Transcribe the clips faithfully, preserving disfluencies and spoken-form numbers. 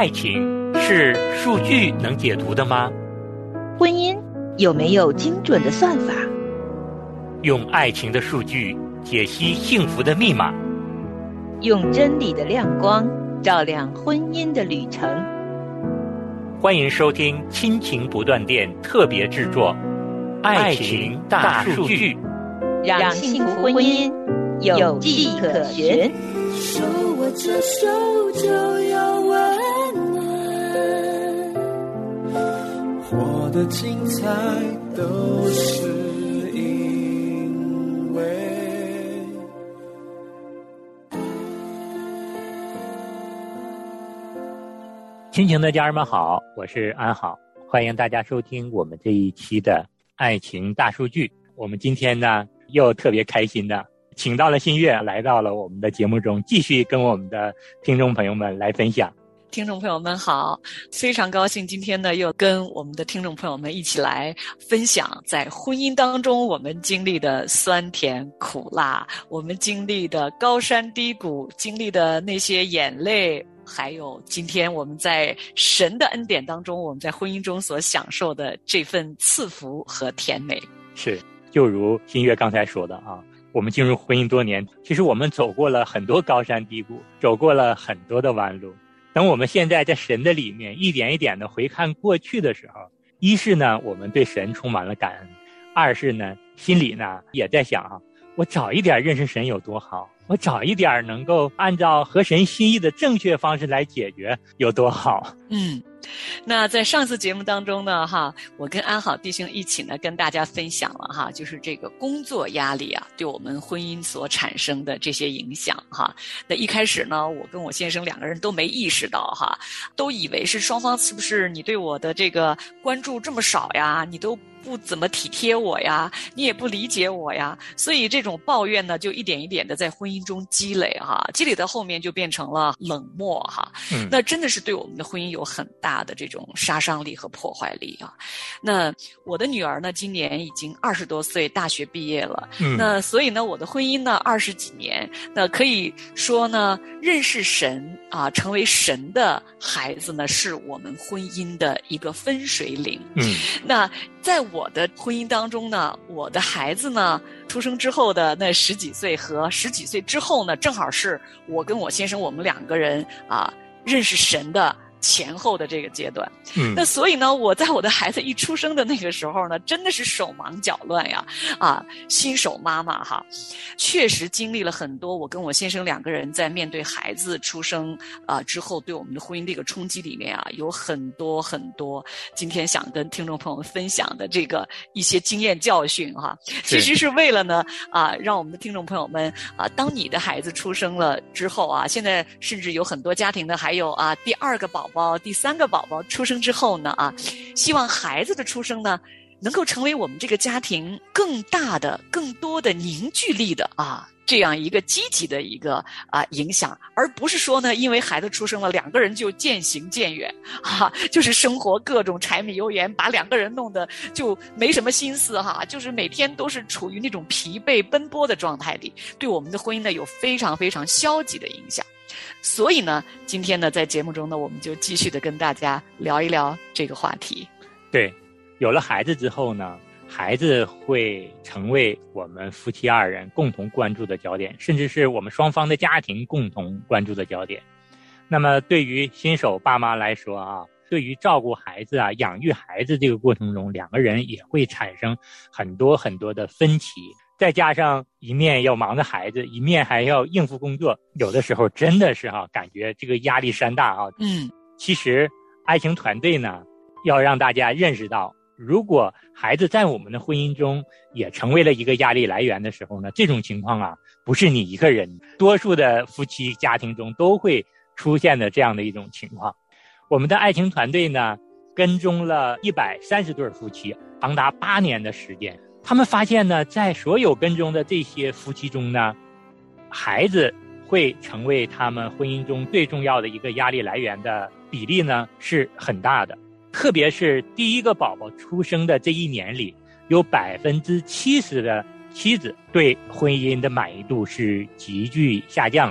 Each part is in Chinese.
爱情是数据能解读的吗？ 婚姻有没有精准的算法？ 用爱情的数据解析幸福的密码， 用真理的亮光照亮婚姻的旅程。 欢迎收听亲情不断电特别制作《爱情大数据》， 让幸福婚姻有迹可循。 手握着手就有温暖，活得精彩都是因为亲情的家人们好，我是安好，欢迎大家收听我们这一期的爱情大数据。我们今天呢又特别开心的请到了新月来到了我们的节目中，继续跟我们的听众朋友们来分享。 听众朋友们好，非常高兴今天呢又跟我们的听众朋友们一起来分享在婚姻当中我们经历的酸甜苦辣，我们经历的高山低谷，经历的那些眼泪，还有今天我们在神的恩典当中，我们在婚姻中所享受的这份赐福和甜美。 是，就如新月刚才说的啊，我们进入婚姻多年，其实我们走过了很多高山低谷，走过了很多的弯路。等我们现在在神的里面一点一点的回看过去的时候，一是呢我们对神充满了感恩，二是呢心里呢也在想啊，我早一点认识神有多好，我早一点能够按照合神心意的正确方式来解决有多好。 嗯，那在上次节目当中呢哈，我跟安好弟兄一起呢跟大家分享了哈，就是这个工作压力啊对我们婚姻所产生的这些影响哈。那一开始呢我跟我先生两个人都没意识到哈，都以为是双方是不是你对我的这个关注这么少呀，你都不怎么体贴我呀，你也不理解我呀，所以这种抱怨呢就一点一点的在婚姻中积累哈，积累到后面就变成了冷漠哈、嗯、那真的是对我们的婚姻有很大的这种杀伤力和破坏力啊。那我的女儿呢今年已经二十多岁，大学毕业了、嗯、那所以呢我的婚姻呢二十几年，那可以说呢认识神啊，成为神的孩子呢是我们婚姻的一个分水岭。嗯，那在我的婚姻当中呢，我的孩子呢出生之后的那十几岁和十几岁之后呢，正好是我跟我先生我们两个人啊认识神的前后的这个阶段。嗯，那所以呢我在我的孩子一出生的那个时候呢，真的是手忙脚乱呀，啊新手妈妈哈，确实经历了很多我跟我先生两个人在面对孩子出生啊之后对我们的婚姻这个冲击里面啊，有很多很多今天想跟听众朋友们分享的这个一些经验教训哈。其实是为了呢啊让我们的听众朋友们啊，当你的孩子出生了之后啊，现在甚至有很多家庭呢还有啊第二个宝宝第三个宝宝出生之后呢啊，希望孩子的出生呢能够成为我们这个家庭更大的更多的凝聚力的啊这样一个积极的一个啊影响，而不是说呢因为孩子出生了两个人就渐行渐远啊，就是生活各种柴米油盐把两个人弄得就没什么心思哈，就是每天都是处于那种疲惫奔波的状态里，对我们的婚姻呢有非常非常消极的影响。所以呢今天呢在节目中呢我们就继续的跟大家聊一聊这个话题。 对，有了孩子之后呢，孩子会成为我们夫妻二人共同关注的焦点，甚至是我们双方的家庭共同关注的焦点。那么对于新手爸妈来说啊，对于照顾孩子啊养育孩子这个过程中，两个人也会产生很多很多的分歧，再加上一面要忙着孩子，一面还要应付工作，有的时候真的是啊感觉这个压力山大啊。嗯，其实爱情团队呢要让大家认识到，如果孩子在我们的婚姻中也成为了一个压力来源的时候呢，这种情况啊不是你一个人，多数的夫妻家庭中都会出现的这样的一种情况。我们的爱情团队呢跟踪了一百三十对夫妻长达八年的时间，他们发现呢在所有跟踪的这些夫妻中呢，孩子会成为他们婚姻中最重要的一个压力来源的比例呢是很大的。特别是第一个宝宝出生的这一年里，有百分之七十的妻子对婚姻的满意度是急剧下降的。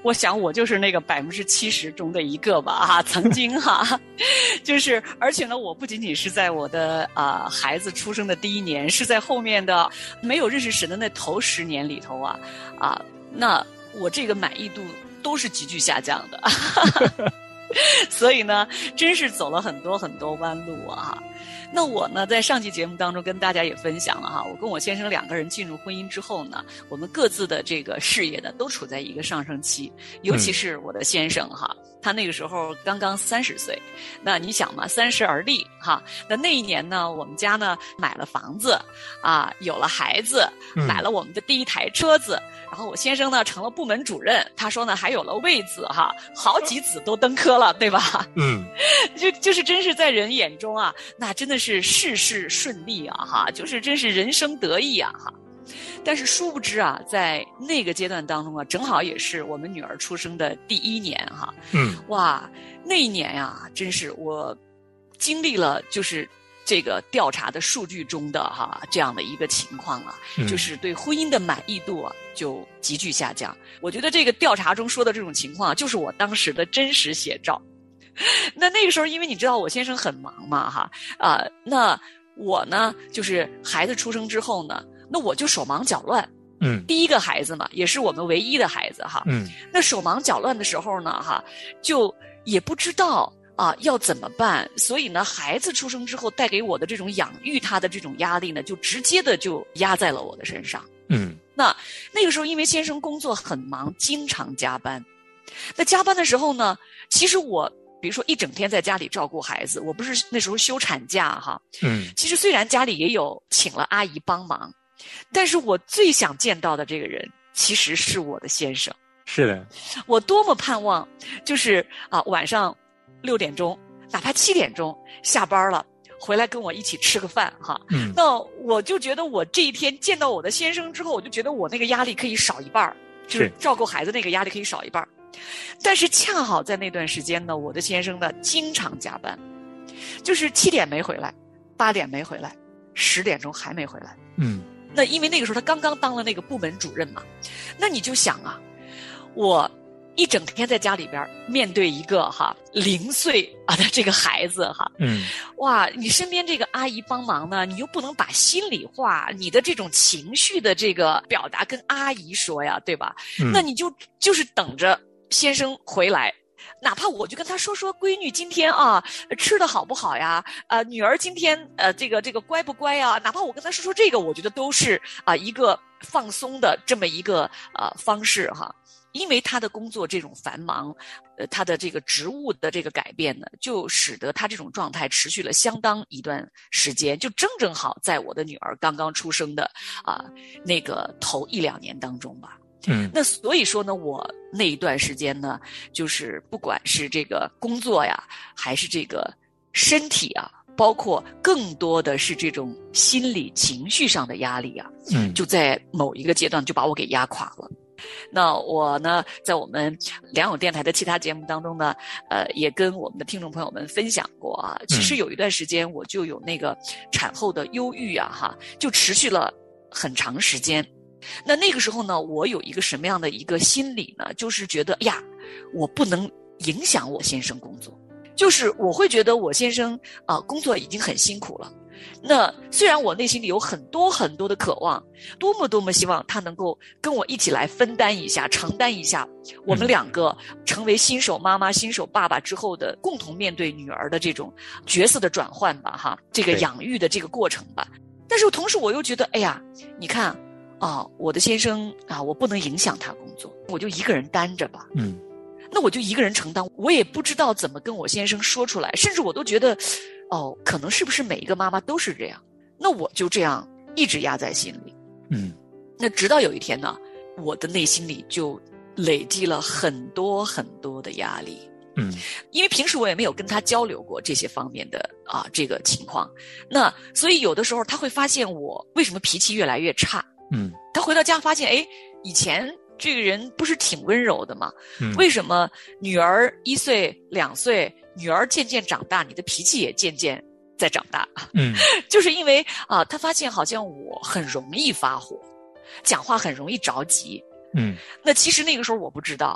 我想我就是那个百分之七十中的一个吧，哈，曾经哈，就是而且呢，我不仅仅是在我的啊、呃、孩子出生的第一年，是在后面的没有认识神的那头十年里头啊啊，那我这个满意度都是急剧下降的，所以呢，真是走了很多很多弯路啊。那我呢，在上期节目当中跟大家也分享了哈，我跟我先生两个人进入婚姻之后呢，我们各自的这个事业呢都处在一个上升期，尤其是我的先生哈，他那个时候刚刚三十岁，那你想嘛，三十而立哈，那那一年呢，我们家呢买了房子啊，有了孩子，买了我们的第一台车子。嗯，然后我先生呢成了部门主任，他说呢还有了位子哈，好几子都登科了，对吧？嗯，就就是真是在人眼中啊，那真的是事事顺利啊哈，就是真是人生得意啊哈。但是殊不知啊，在那个阶段当中啊，正好也是我们女儿出生的第一年哈。嗯，哇，那一年呀、啊，真是我经历了就是这个调查的数据中的哈这样的一个情况啊，嗯、就是对婚姻的满意度啊就急剧下降。我觉得这个调查中说的这种情况，就是我当时的真实写照。那那个时候，因为你知道我先生很忙嘛哈啊、呃，那我呢就是孩子出生之后呢，那我就手忙脚乱。嗯，第一个孩子嘛，也是我们唯一的孩子哈。嗯，那手忙脚乱的时候呢哈，就也不知道。啊，要怎么办？所以呢，孩子出生之后带给我的这种养育他的这种压力呢，就直接的就压在了我的身上。嗯，那那个时候因为先生工作很忙，经常加班。那加班的时候呢，其实我比如说一整天在家里照顾孩子，我不是那时候休产假哈。嗯，其实虽然家里也有请了阿姨帮忙，但是我最想见到的这个人其实是我的先生。 是的， 我多么盼望，就是啊晚上。六点钟，哪怕七点钟下班了，回来跟我一起吃个饭哈。嗯，那我就觉得我这一天见到我的先生之后，我就觉得我那个压力可以少一半，就是照顾孩子那个压力可以少一半。但是恰好在那段时间呢，我的先生呢经常加班，就是七点没回来，八点没回来，十点钟还没回来。嗯，那因为那个时候他刚刚当了那个部门主任嘛，那你就想啊，我。一整天在家里边面对一个哈零岁啊的这个孩子哈，嗯，哇，你身边这个阿姨帮忙呢，你又不能把心里话、你的这种情绪的这个表达跟阿姨说呀，对吧？嗯、那你就就是等着先生回来，哪怕我就跟他说说闺女今天啊吃的好不好呀，呃女儿今天呃这个这个乖不乖呀，哪怕我跟他说说这个，我觉得都是啊、呃、一个放松的这么一个呃方式哈。因为他的工作这种繁忙，呃，他的这个职务的这个改变呢，就使得他这种状态持续了相当一段时间，就正正好在我的女儿刚刚出生的啊、呃、那个头一两年当中吧。嗯，那所以说呢，我那一段时间呢，就是不管是这个工作呀，还是这个身体啊，包括更多的是这种心理情绪上的压力啊，嗯，就在某一个阶段就把我给压垮了。那我呢，在我们良友电台的其他节目当中呢，呃，也跟我们的听众朋友们分享过啊。其实有一段时间我就有那个产后的忧郁啊，哈，就持续了很长时间。那那个时候呢，我有一个什么样的一个心理呢？就是觉得，哎呀，我不能影响我先生工作，就是我会觉得我先生啊、呃、工作已经很辛苦了。那虽然我内心里有很多很多的渴望，多么多么希望他能够跟我一起来分担一下，承担一下我们两个成为新手妈妈、新手爸爸之后的共同面对女儿的这种角色的转换吧，哈，这个养育的这个过程吧。但是同时我又觉得，哎呀，你看啊，我的先生啊，我不能影响他工作，我就一个人担着吧。嗯，那我就一个人承担，我也不知道怎么跟我先生说出来，甚至我都觉得。哦，可能是不是每一个妈妈都是这样？那我就这样一直压在心里。嗯，那直到有一天呢，我的内心里就累积了很多很多的压力。嗯，因为平时我也没有跟他交流过这些方面的啊这个情况，那所以有的时候他会发现我为什么脾气越来越差。嗯，他回到家发现，哎，以前这个人不是挺温柔的吗？嗯，为什么女儿一岁两岁？女儿渐渐长大，你的脾气也渐渐在长大。嗯，就是因为啊、呃，他发现好像我很容易发火，讲话很容易着急。嗯，那其实那个时候我不知道，但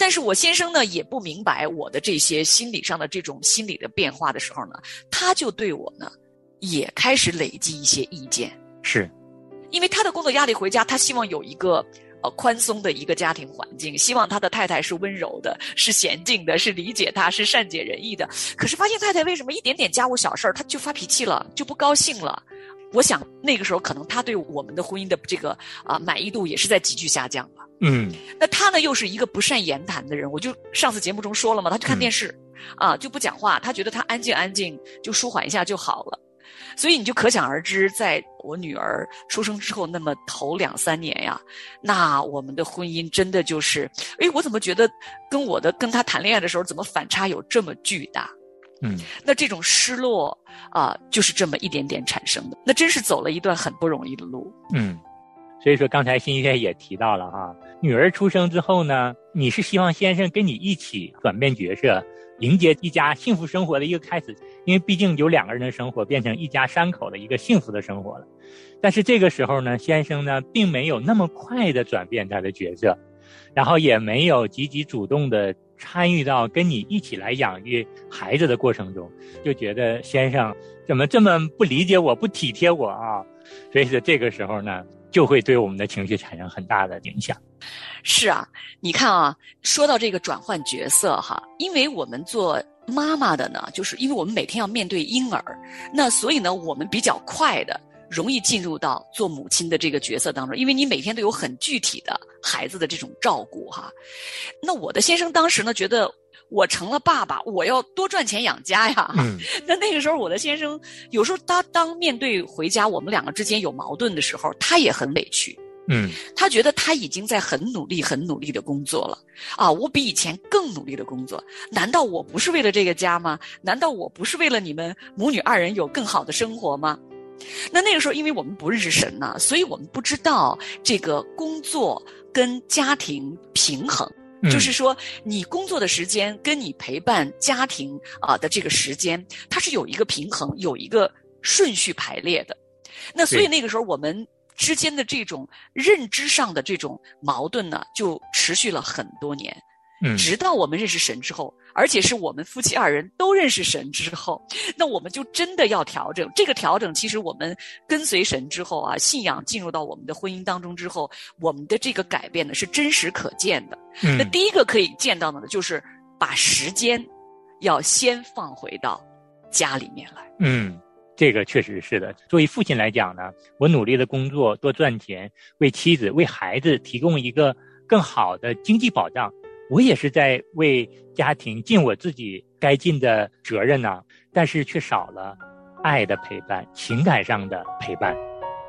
但是我先生呢也不明白我的这些心理上的这种心理的变化的时候呢，他就对我呢也开始累积一些意见。 是， 因为他的工作压力回家，他希望有一个呃宽松的一个家庭环境，希望他的太太是温柔的，是娴静的，是理解他，是善解人意的。可是发现太太为什么一点点家务小事他就发脾气了，就不高兴了。我想那个时候可能他对我们的婚姻的这个啊、呃、满意度也是在急剧下降的。 嗯， 那他呢又是一个不善言谈的人，我就上次节目中说了嘛，他就看电视、嗯、啊就不讲话，他觉得他安静安静就舒缓一下就好了。所以你就可想而知，在我女儿出生之后那么头两三年呀，那我们的婚姻真的就是诶我怎么觉得跟我的跟他谈恋爱的时候怎么反差有这么巨大。 嗯， 那这种失落啊、呃，就是这么一点点产生的，那真是走了一段很不容易的路。 嗯，所以说刚才新月也提到了哈，女儿出生之后呢，你是希望先生跟你一起转变角色，迎接一家幸福生活的一个开始，因为毕竟有两个人的生活变成一家三口的一个幸福的生活了。但是这个时候呢，先生呢并没有那么快的转变他的角色，然后也没有积极主动的参与到跟你一起来养育孩子的过程中，就觉得先生怎么这么不理解我，不体贴我啊。所以说这个时候呢就会对我们的情绪产生很大的影响。 是啊，你看啊，说到这个转换角色哈，因为我们做妈妈的呢，就是因为我们每天要面对婴儿，那所以呢我们比较快的容易进入到做母亲的这个角色当中，因为你每天都有很具体的孩子的这种照顾哈。那我的先生当时呢觉得我成了爸爸，我要多赚钱养家呀。嗯、那那个时候我的先生有时候他当面对回家我们两个之间有矛盾的时候，他也很委屈。 嗯， 他觉得他已经在很努力很努力的工作了啊，我比以前更努力的工作，难道我不是为了这个家吗？难道我不是为了你们母女二人有更好的生活吗？那那个时候因为我们不认识神呢、啊，所以我们不知道这个工作跟家庭平衡、嗯、就是说你工作的时间跟你陪伴家庭啊、呃、的这个时间，它是有一个平衡，有一个顺序排列的。那所以那个时候我们之间的这种认知上的这种矛盾呢，就持续了很多年。嗯，直到我们认识神之后，而且是我们夫妻二人都认识神之后，那我们就真的要调整。这个调整其实我们跟随神之后啊，信仰进入到我们的婚姻当中之后，我们的这个改变呢是真实可见的。嗯，那第一个可以见到的呢，就是把时间要先放回到家里面来。 嗯，这个确实是的。作为父亲来讲呢，我努力的工作，多赚钱，为妻子为孩子提供一个更好的经济保障，我也是在为家庭尽我自己该尽的责任呢、啊，但是却少了爱的陪伴，情感上的陪伴。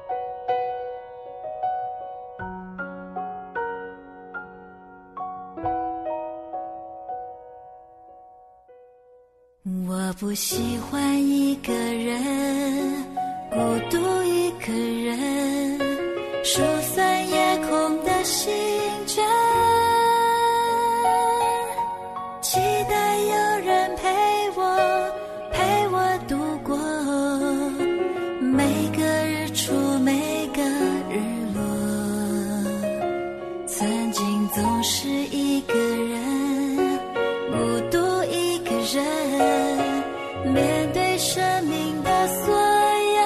我不喜欢一个人，孤独一个人，疏散夜空的星辰，期待有人陪我，陪我度过每个日出，每个日落。曾经总是一个人，孤独一个人，面对生命的所有，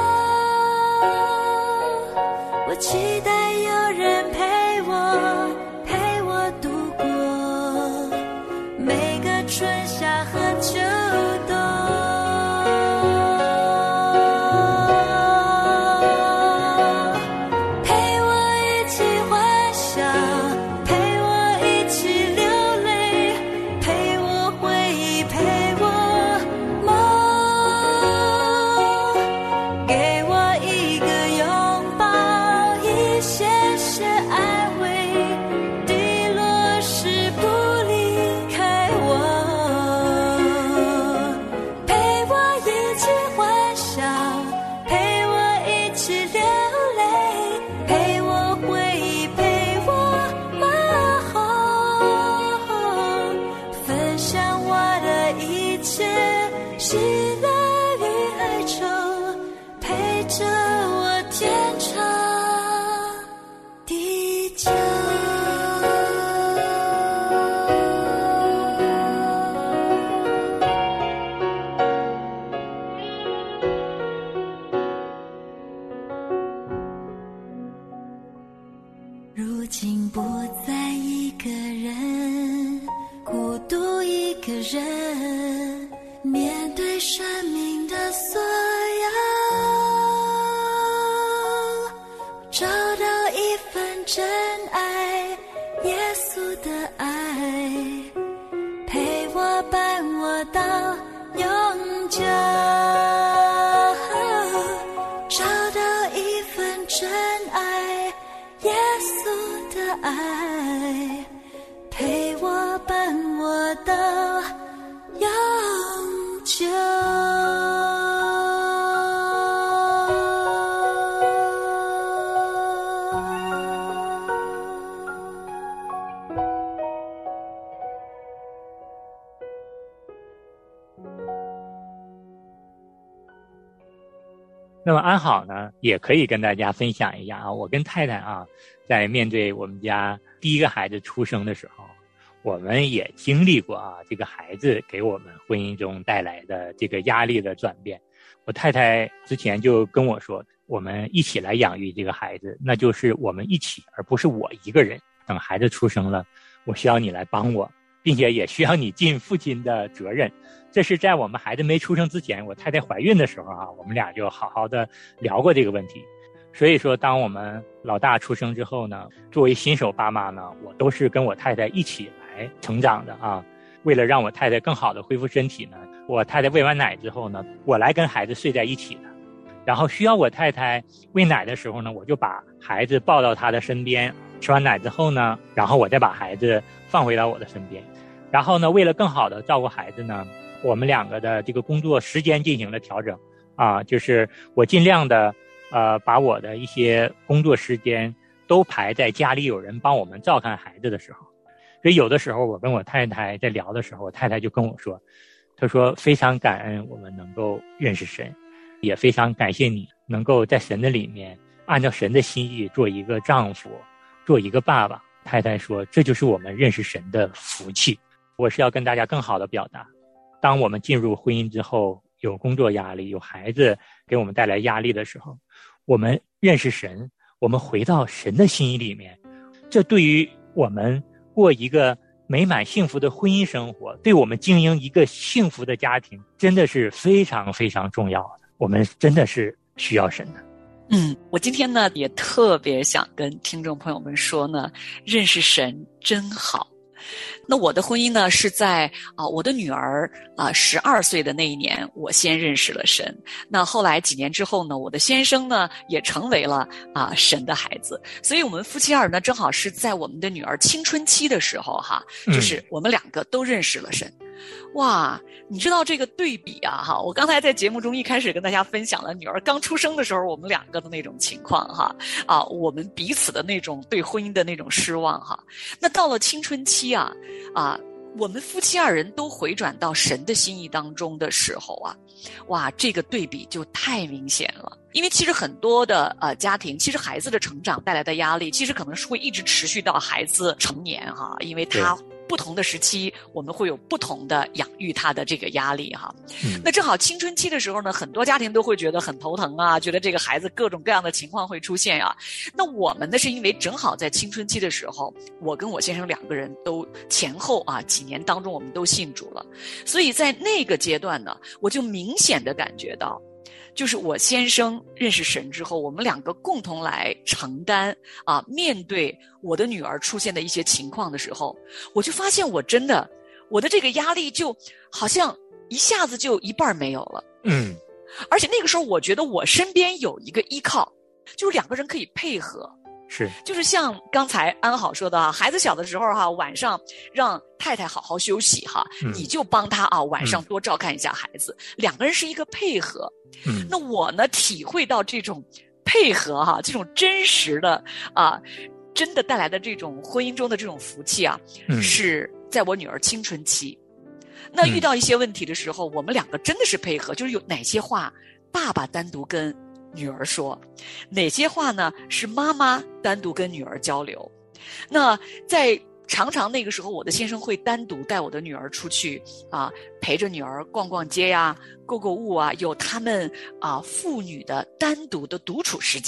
我期待有人陪我，陪我度过每个春夏和秋冬，陪我一起欢笑，陪我一起流泪，陪我回忆，陪我梦，给我一个拥抱，一不再一个人，孤独一个人，面对生命的所有，找到一份真爱，耶稣的爱，陪我伴我到永久，找到一份真爱，耶稣的爱，陪我伴我到永久。 那么安好呢，也可以跟大家分享一下啊，我跟太太啊，在面对我们家第一个孩子出生的时候，我们也经历过啊，这个孩子给我们婚姻中带来的这个压力的转变。我太太之前就跟我说，我们一起来养育这个孩子，那就是我们一起，而不是我一个人。等孩子出生了，我需要你来帮我，并且也需要你尽父亲的责任。这是在我们孩子没出生之前，我太太怀孕的时候啊，我们俩就好好的聊过这个问题。所以说当我们老大出生之后呢，作为新手爸妈呢，我都是跟我太太一起来成长的啊。为了让我太太更好的恢复身体呢，我太太喂完奶之后呢，我来跟孩子睡在一起的。然后需要我太太喂奶的时候呢，我就把孩子抱到她的身边，吃完奶之后呢，然后我再把孩子放回到我的身边。然后呢，为了更好的照顾孩子呢，我们两个的这个工作时间进行了调整啊，就是我尽量的呃把我的一些工作时间都排在家里有人帮我们照看孩子的时候。所以有的时候我跟我太太在聊的时候，我太太就跟我说，她说非常感恩我们能够认识神，也非常感谢你能够在神的里面按照神的心意做一个丈夫，做一个爸爸。太太说这就是我们认识神的福气。我是要跟大家更好的表达，当我们进入婚姻之后，有工作压力，有孩子给我们带来压力的时候，我们认识神，我们回到神的心意里面，这对于我们过一个美满幸福的婚姻生活，对我们经营一个幸福的家庭，真的是非常非常重要的。我们真的是需要神的。 嗯，我今天呢也特别想跟听众朋友们说呢，认识神真好。那我的婚姻呢是在啊、呃、我的女儿啊十二岁的那一年，我先认识了神。那后来几年之后呢，我的先生呢也成为了啊、呃、神的孩子。所以我们夫妻二呢正好是在我们的女儿青春期的时候哈，就是我们两个都认识了神。嗯哇，你知道这个对比啊哈，我刚才在节目中一开始跟大家分享了女儿刚出生的时候我们两个的那种情况哈，啊，我们彼此的那种对婚姻的那种失望哈。那到了青春期啊啊，我们夫妻二人都回转到神的心意当中的时候啊，哇，这个对比就太明显了。因为其实很多的呃家庭，其实孩子的成长带来的压力，其实可能是会一直持续到孩子成年哈，因为他不同的时期，我们会有不同的养育他的这个压力哈。嗯、那正好青春期的时候呢，很多家庭都会觉得很头疼啊，觉得这个孩子各种各样的情况会出现啊。那我们呢，是因为正好在青春期的时候，我跟我先生两个人都前后啊几年当中我们都信主了，所以在那个阶段呢，我就明显的感觉到。就是我先生认识神之后，我们两个共同来承担啊，面对我的女儿出现的一些情况的时候，我就发现我真的，我的这个压力就好像一下子就一半没有了。嗯，而且那个时候我觉得我身边有一个依靠，就是两个人可以配合。 是， 就是像刚才安好说的啊，孩子小的时候哈，晚上让太太好好休息哈，嗯、你就帮他啊，晚上多照看一下孩子，嗯、两个人是一个配合。嗯，那我呢，体会到这种配合哈，这种真实的啊，真的带来的这种婚姻中的这种福气啊，嗯、是在我女儿青春期。那遇到一些问题的时候，嗯、我们两个真的是配合，就是有哪些话爸爸单独跟女儿说，哪些话呢是妈妈单独跟女儿交流。那在常常那个时候，我的先生会单独带我的女儿出去啊，陪着女儿逛逛街呀、购购物啊，有他们啊父女的单独的独处时间。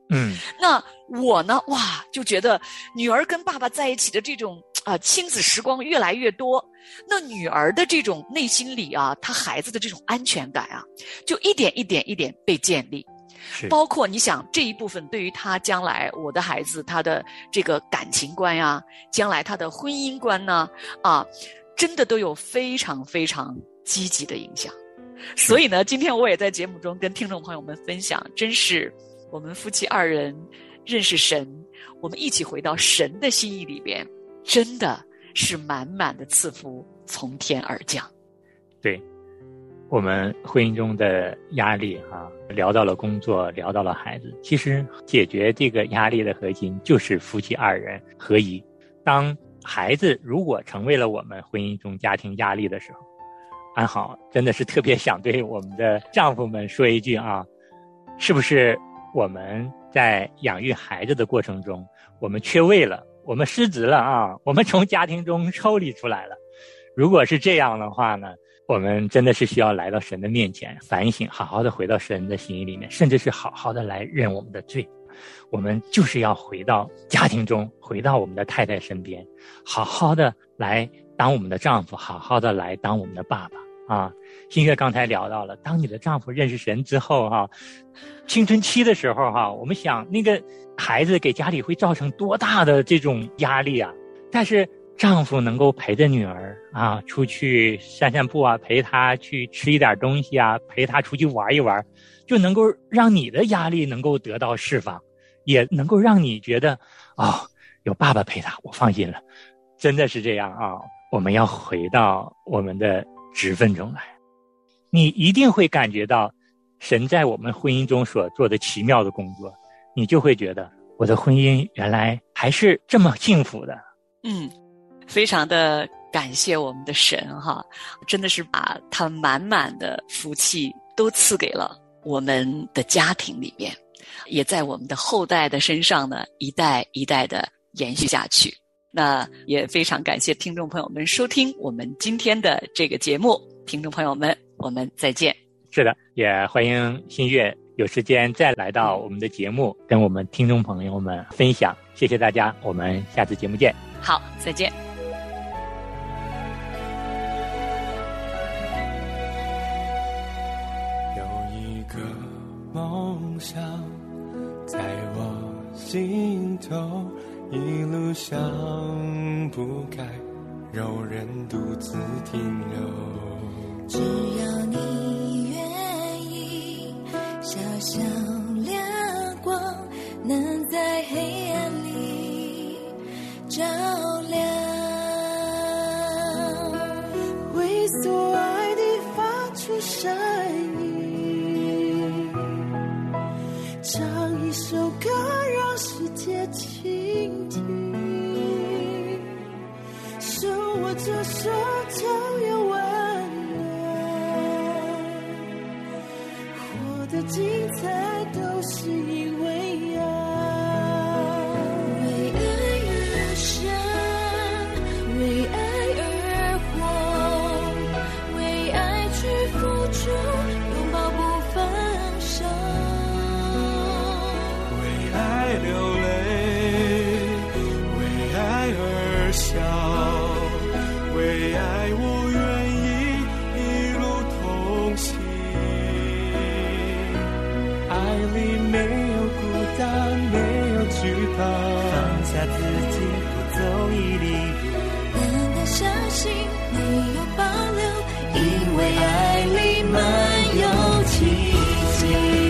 嗯， 那我呢，哇，就觉得女儿跟爸爸在一起的这种啊、呃、亲子时光越来越多，那女儿的这种内心里啊，她孩子的这种安全感啊，就一点一点一点被建立。包括你想这一部分对于他将来我的孩子他的这个感情观呀、啊，将来他的婚姻观呢啊，真的都有非常非常积极的影响。所以呢，今天我也在节目中跟听众朋友们分享，真是我们夫妻二人认识神，我们一起回到神的心意里边，真的是满满的赐福从天而降。 对，我们婚姻中的压力啊，聊到了工作，聊到了孩子，其实解决这个压力的核心就是夫妻二人合一。当孩子如果成为了我们婚姻中家庭压力的时候，安好真的是特别想对我们的丈夫们说一句啊，是不是我们在养育孩子的过程中，我们缺位了，我们失职了啊，我们从家庭中抽离出来了。如果是这样的话呢，我们真的是需要来到神的面前反省，好好的回到神的心意里面，甚至是好好的来认我们的罪。我们就是要回到家庭中，回到我们的太太身边，好好的来当我们的丈夫，好好的来当我们的爸爸啊。新月刚才聊到了，当你的丈夫认识神之后哈、啊，青春期的时候哈、啊，我们想那个孩子给家里会造成多大的这种压力啊，但是丈夫能够陪着女儿啊出去散散步啊，陪她去吃一点东西啊，陪她出去玩一玩，就能够让你的压力能够得到释放，也能够让你觉得啊、哦，有爸爸陪她，我放心了。真的是这样啊，我们要回到我们的职分中来，你一定会感觉到神在我们婚姻中所做的奇妙的工作，你就会觉得我的婚姻原来还是这么幸福的。 嗯，非常的感谢我们的神哈，真的是把他满满的福气都赐给了我们的家庭里面，也在我们的后代的身上呢一代一代的延续下去。那也非常感谢听众朋友们收听我们今天的这个节目，听众朋友们，我们再见。 是的，也欢迎新月有时间再来到我们的节目，跟我们听众朋友们分享。谢谢大家，我们下次节目见。 好，再见。 有一个梦想在我心头，一路上不该有人独自停留。 只要你愿意，小小亮光能在黑暗里照亮，为所爱的发出声音，唱一首歌让世界倾听，手握着手就有温暖，活得精彩都是因为爱，为爱而生，为爱而活，为爱去付出，拥抱不放手， 为爱流泪，为爱而笑，为爱我愿意一路同行，爱里没有孤单，没有惧怕，放下自己多走一里路， 单单相信没有保留，因为爱里满有奇迹。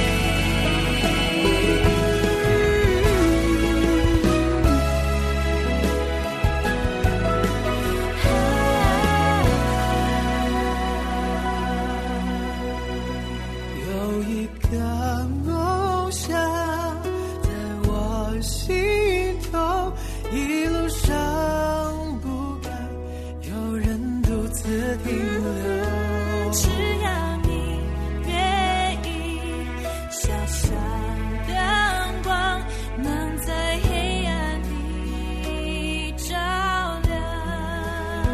有一个梦想在我心头，一路上不该有人独自停留。 只要你愿意，小小阳光能在黑暗里照亮，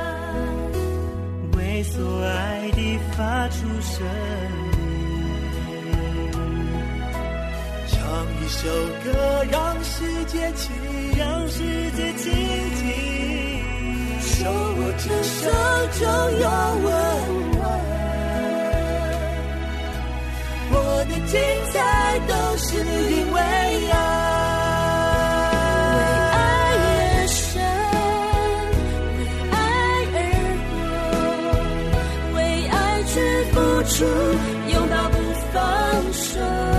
为所爱的发出声音，唱一一首歌让世界倾听，让世界倾听，手握着手就有温暖。我的精彩都是因为爱。 拥抱不放手，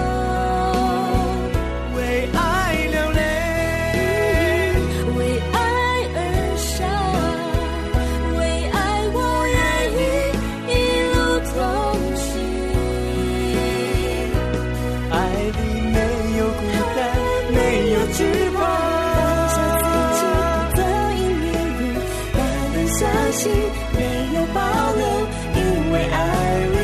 为爱流泪， 为爱而伤，为爱我愿意一路同行。 爱里没有孤单，没有惧怕， 放下自己不责因面目，单单相信没有保留，因为爱里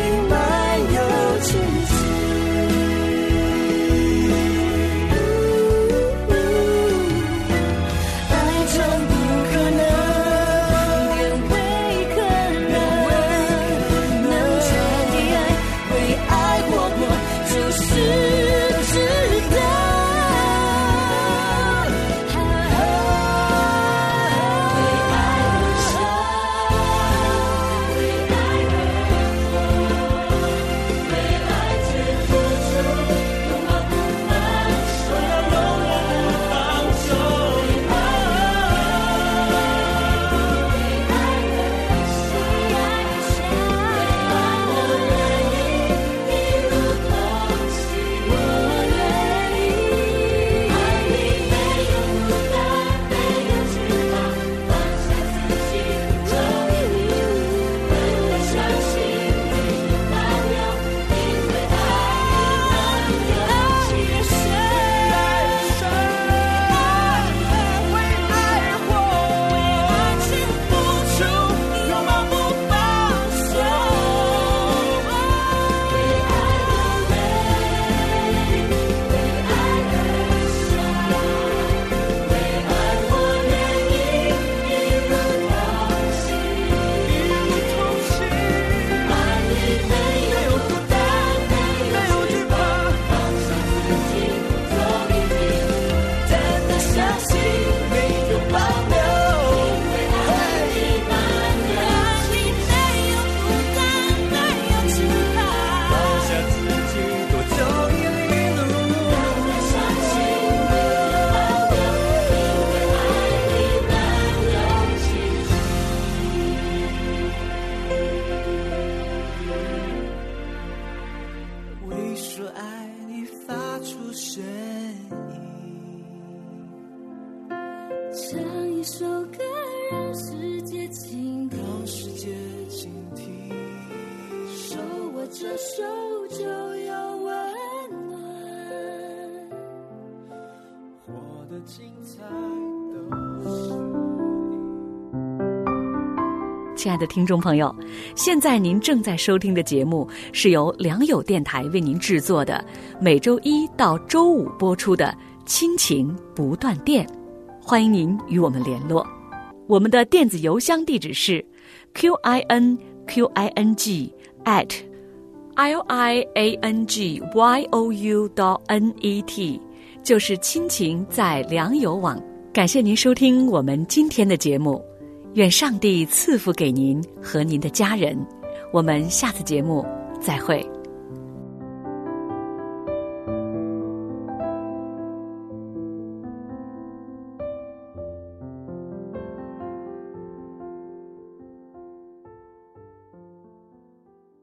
亲爱的听众朋友，现在您正在收听的节目是由良友电台为您制作的，每周一到周五播出的亲情不断电，欢迎您与我们联络。我们的电子邮箱地址是 q i n q i n g at l i a n g y o u dot n e t， 就是亲情在良友网。感谢您收听我们今天的节目，愿上帝赐福给您和您的家人，我们下次节目再会。